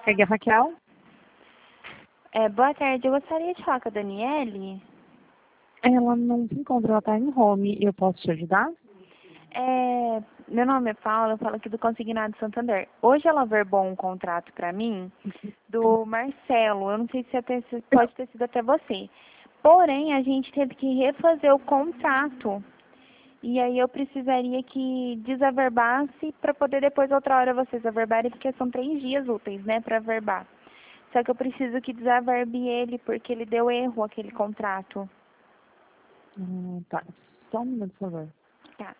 Aqui é a Raquel. Boa tarde, eu gostaria de falar com a Daniele. Ela não se encontra, ela está em home. Eu posso te ajudar? Meu nome é Paula, eu falo aqui do Consignado Santander. Hoje ela verbou um contrato para mim do Marcelo. Eu não sei se pode ter sido até você. Porém, a gente teve que refazer o contrato. E aí eu precisaria que desaverbasse para poder depois outra hora vocês averbarem, porque são 3 dias úteis, né, para averbar. Só que eu preciso que desaverbe ele, porque ele deu erro, aquele contrato. Tá. Só um minuto, por favor. Tá.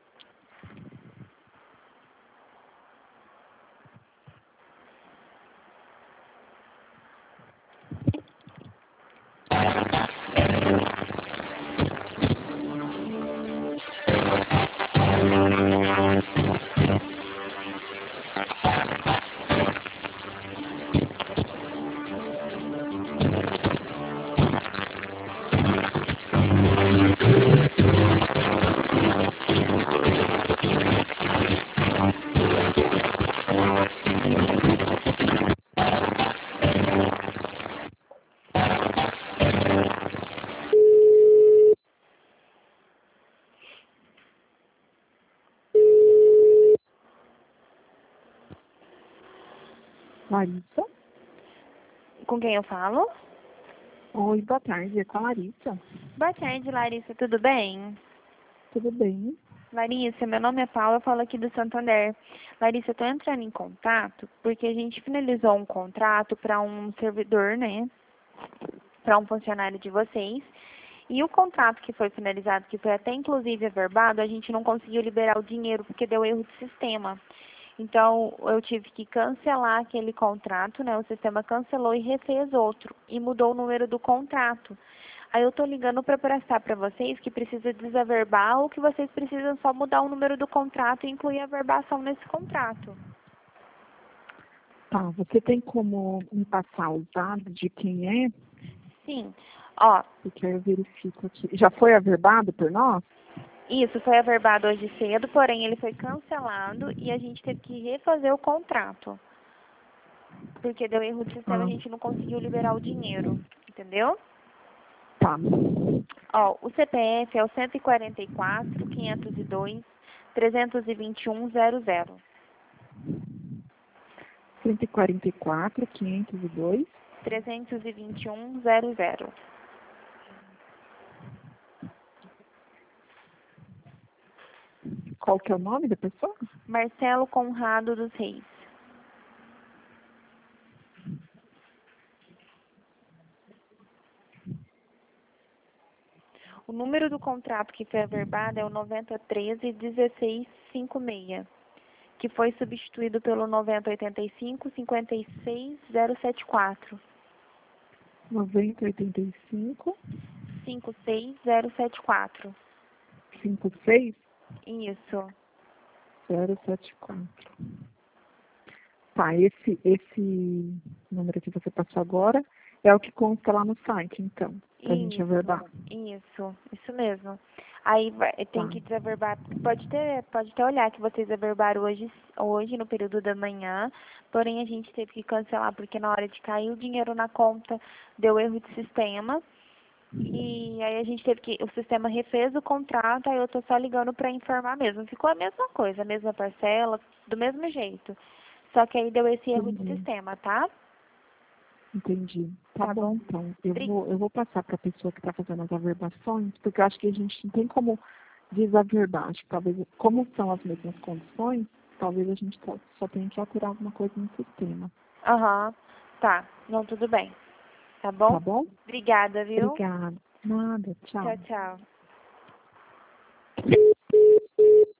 Larissa? Com quem eu falo? Oi, boa tarde. É com a Larissa. Boa tarde, Larissa, tudo bem? Tudo bem? Larissa, meu nome é Paula, eu falo aqui do Santander. Larissa, eu estou entrando em contato porque a gente finalizou um contrato para um servidor, né? Para um funcionário de vocês. E o contrato que foi finalizado, que foi até inclusive averbado, a gente não conseguiu liberar o dinheiro porque deu erro de sistema. Então, eu tive que cancelar aquele contrato, né? O sistema cancelou e refez outro. E mudou o número do contrato. Aí eu tô ligando para prestar para vocês que precisa desaverbar ou que vocês precisam só mudar o número do contrato e incluir a verbação nesse contrato. Tá, você tem como me passar os dados de quem é? Sim. Ó, Porque aí eu verifico aqui. Já foi averbado por nós? isso foi averbado hoje cedo, porém ele foi cancelado e a gente teve que refazer o contrato. Porque deu erro de sistema, a Ah, gente não conseguiu liberar o dinheiro. Entendeu? tá. Ó, o CPF é o 144-502-321-00. 144, 502. 321-00. Qual que é o nome da pessoa? Marcelo Conrado dos Reis. O número do contrato que foi averbado é o 9013-1656, que foi substituído pelo 9085-56074. 9085 56074. 56 Isso. 074. Tá, esse número que você passou agora é o que consta lá no site, então, pra gente averbar. Isso mesmo. Aí tem Tá. que desaverbar, pode até olhar que vocês averbaram hoje no período da manhã, porém a gente teve que cancelar porque na hora de cair o dinheiro na conta deu erro de sistema. E aí a gente teve que, o sistema refez o contrato, aí eu tô só ligando para informar mesmo. Ficou a mesma coisa, a mesma parcela, do mesmo jeito. Só que aí deu esse erro de Entendi. sistema, tá? Entendi. Tá Tá bom, bom. então. Eu vou passar para a pessoa que está fazendo as averbações, porque eu acho que a gente não tem como desaverbar. Acho que talvez, como são as mesmas condições, talvez a gente só tenha que alterar alguma coisa no sistema. Aham. Tá. Não, tudo bem. Tá bom? Tá bom? Obrigada, viu? Obrigada. Nada. Tchau. Tchau, tchau.